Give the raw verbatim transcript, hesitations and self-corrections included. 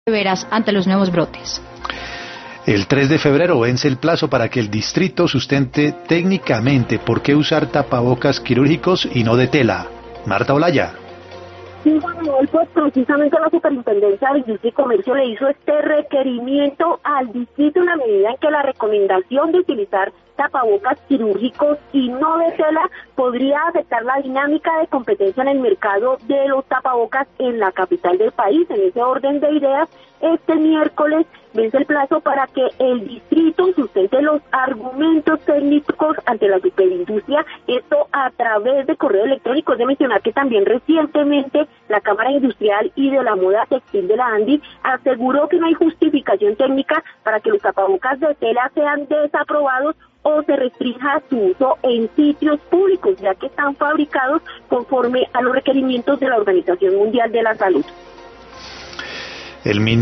severas ante los nuevos brotes. El tres de febrero vence el plazo para que el distrito sustente técnicamente por qué usar tapabocas quirúrgicos y no de tela. Marta Olaya. Sí, bueno, hoy pues precisamente la Superintendencia de Industria y Comercio le hizo este requerimiento al distrito en la medida en que la recomendación de utilizar tapabocas quirúrgicos y no de tela podría afectar la dinámica de competencia en el mercado de los tapabocas en la capital del país. En ese orden de ideas, este miércoles vence el plazo para que el distrito sustente los argumentos técnicos ante la superindustria, esto a través de correo electrónico. Es de mencionar que también recientemente la Cámara Industrial y de la Moda Textil de la ANDI aseguró que no hay justificación técnica para que los tapabocas de tela sean desaprobados o se restrinja su uso en sitios públicos, ya que están fabricados conforme a los requerimientos de la Organización Mundial de la Salud. El